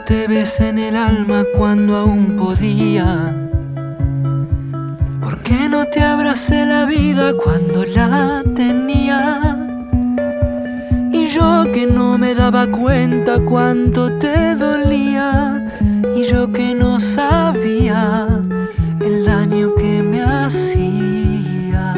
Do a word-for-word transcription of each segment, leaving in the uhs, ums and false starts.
te besé en el alma cuando aún podía? ¿Por qué no te abracé la vida cuando la tenía? Y yo que no me daba cuenta cuánto te dolía, y yo que no sabía el daño que me hacía.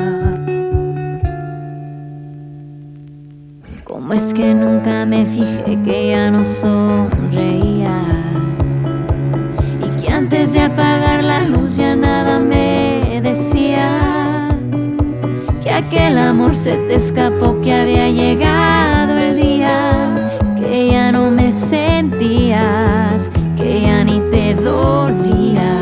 ¿Cómo es que nunca me fijé que ya no sonreías? Y que antes de apagar la luz ya nada me decías. Que aquel amor se te escapó, que había llegado el día, que ya no me sentías, que ya ni te dolía.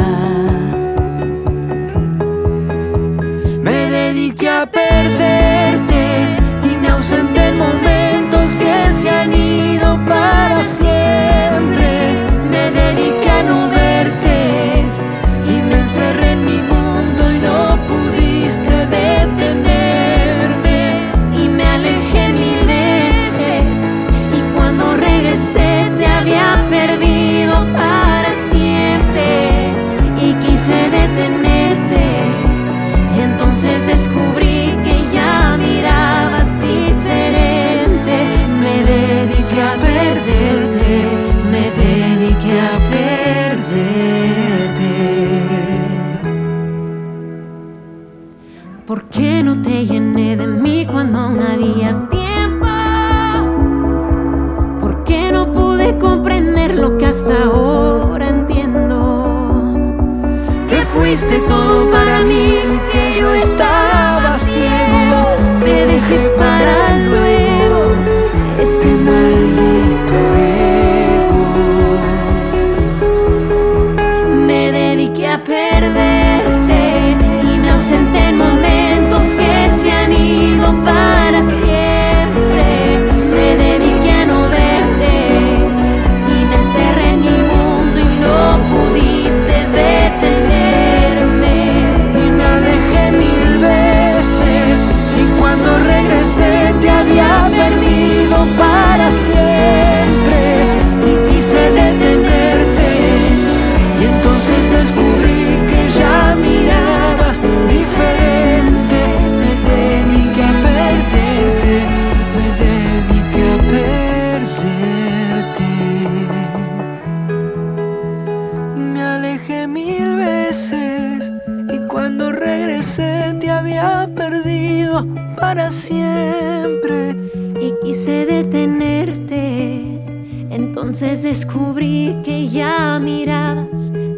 Me dediqué a perderte y me ausenté en momentos que se han ido para siempre. Me dediqué a no verte y me encerré en mi mundo y no pudiste detenerme. Y me alejé mil veces y cuando regresé te había perdido para siempre. Y quise detenerte, entonces descubrí que ya mirabas diferente. Me dediqué a perderte, me dediqué a perderte. ¿Por qué no te llené de mí cuando aún había tiempo? ¿Por qué no pude comprender lo que hasta ahora entiendo? Que fuiste todo para mí, que yo estaba ciego. Te dejé para luego este maldito ego. Me dediqué a perderte y me ausenté en momentos que se han ido para siempre. Me dediqué a no verte y me encerré en mi mundo y no pudiste detenerme. Y me alejé mil veces y cuando regresé te había perdido para siempre. Y quise detenerte y entonces descubrí que ya mirabas diferente. Me dediqué a perderte, me dediqué a perderte. Y me alejé mil veces y cuando regresé te había perdido para siempre. Y quise detenerte, entonces descubrí que ya mirabas